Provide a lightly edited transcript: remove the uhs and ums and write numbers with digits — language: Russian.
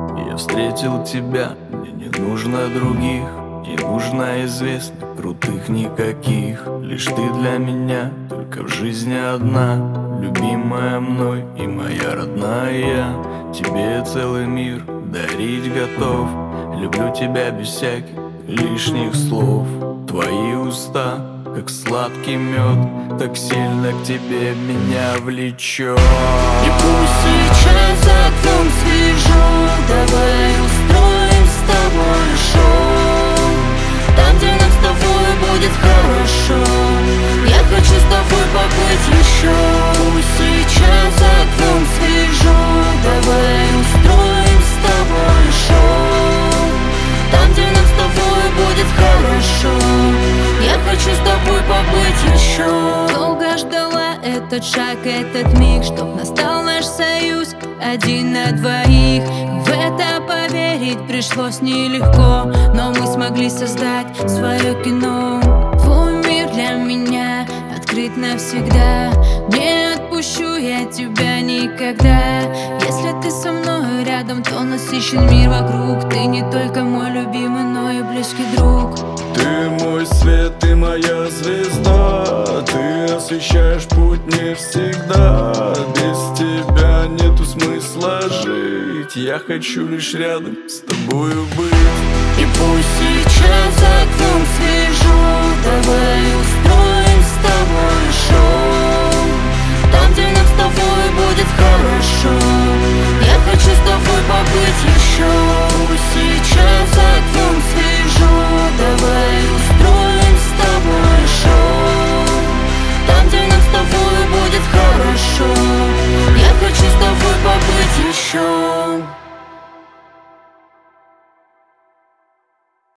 Я встретил тебя, мне не нужно других, не нужно известных, крутых никаких. Лишь ты для меня, только в жизни одна, любимая мной и моя родная. Тебе целый мир дарить готов, люблю тебя без всяких лишних слов. Твои уста, как сладкий мед, так сильно к тебе меня влечет. И пусть сейчас за окном свежо, давай устроим с тобой шоу. Там, где нам с тобой будет хорошо, я хочу с тобой побыть еще. Пусть сейчас за окном свежо, давай устроим с тобой шоу. Там, где нам с тобой будет хорошо, я хочу с тобой побыть еще. Долго ждала этот шаг, этот миг, чтоб настал наш союз один на двоих. В это поверить пришлось нелегко, но мы смогли создать свое кино. Твой мир для меня открыт навсегда, не отпущу я тебя никогда. Если ты со мной рядом, то насыщен мир вокруг. Ты не только мой любимый, но и близкий друг. Ты мой свет, ты моя звезда, ты освещаешь путь не всегда. Без тебя нету смысла жить, я хочу лишь рядом с тобою быть. И пусть сейчас за окном свежо, давай устроим